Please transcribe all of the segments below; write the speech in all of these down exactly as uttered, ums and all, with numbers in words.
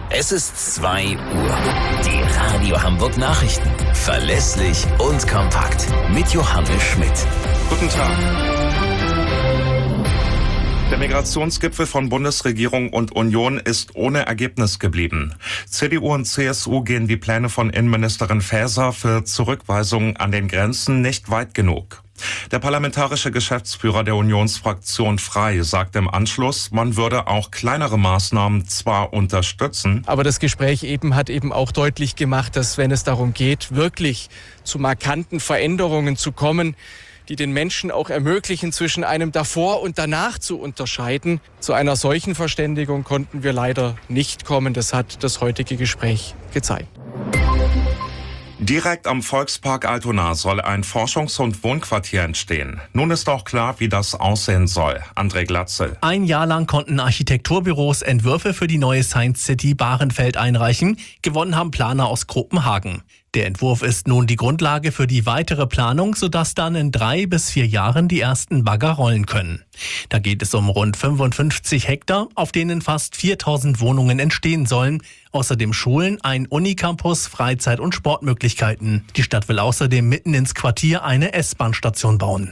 Es ist zwei Uhr. Die Radio Hamburg Nachrichten. Verlässlich und kompakt. Mit Johannes Schmidt. Guten Tag. Der Migrationsgipfel von Bundesregierung und Union ist ohne Ergebnis geblieben. C D U und C S U gehen die Pläne von Innenministerin Faeser für Zurückweisungen an den Grenzen nicht weit genug. Der parlamentarische Geschäftsführer der Unionsfraktion Frei sagt im Anschluss, man würde auch kleinere Maßnahmen zwar unterstützen. Aber das Gespräch eben hat eben auch deutlich gemacht, dass wenn es darum geht, wirklich zu markanten Veränderungen zu kommen, die den Menschen auch ermöglichen, zwischen einem davor und danach zu unterscheiden. Zu einer solchen Verständigung konnten wir leider nicht kommen. Das hat das heutige Gespräch gezeigt. Direkt am Volkspark Altona soll ein Forschungs- und Wohnquartier entstehen. Nun ist auch klar, wie das aussehen soll. André Glatzel. Ein Jahr lang konnten Architekturbüros Entwürfe für die neue Science City Bahrenfeld einreichen. Gewonnen haben Planer aus Kopenhagen. Der Entwurf ist nun die Grundlage für die weitere Planung, sodass dann in drei bis vier Jahren die ersten Bagger rollen können. Da geht es um rund fünfundfünfzig Hektar, auf denen fast viertausend Wohnungen entstehen sollen. Außerdem Schulen, ein Unicampus, Freizeit- und Sportmöglichkeiten. Die Stadt will außerdem mitten ins Quartier eine S-Bahn-Station bauen.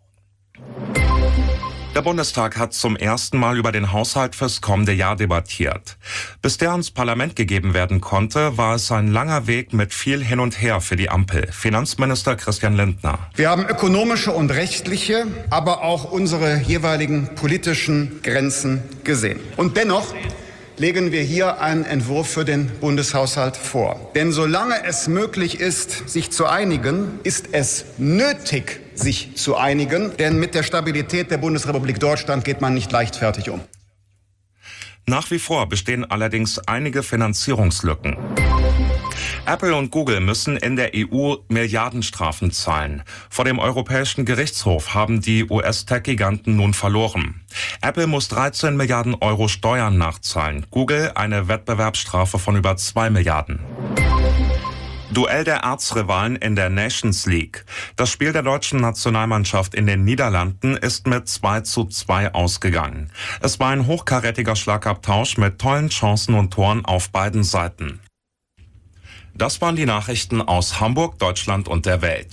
Der Bundestag hat zum ersten Mal über den Haushalt fürs kommende Jahr debattiert. Bis der ans Parlament gegeben werden konnte, war es ein langer Weg mit viel Hin und Her für die Ampel. Finanzminister Christian Lindner. Wir haben ökonomische und rechtliche, aber auch unsere jeweiligen politischen Grenzen gesehen. Und dennoch legen wir hier einen Entwurf für den Bundeshaushalt vor. Denn solange es möglich ist, sich zu einigen, ist es nötig, sich zu einigen. Denn mit der Stabilität der Bundesrepublik Deutschland geht man nicht leichtfertig um. Nach wie vor bestehen allerdings einige Finanzierungslücken. Apple und Google müssen in der E U Milliardenstrafen zahlen. Vor dem Europäischen Gerichtshof haben die U S-Tech-Giganten nun verloren. Apple muss dreizehn Milliarden Euro Steuern nachzahlen. Google eine Wettbewerbsstrafe von über zwei Milliarden. Duell der Erzrivalen in der Nations League. Das Spiel der deutschen Nationalmannschaft in den Niederlanden ist mit zwei zu zwei ausgegangen. Es war ein hochkarätiger Schlagabtausch mit tollen Chancen und Toren auf beiden Seiten. Das waren die Nachrichten aus Hamburg, Deutschland und der Welt.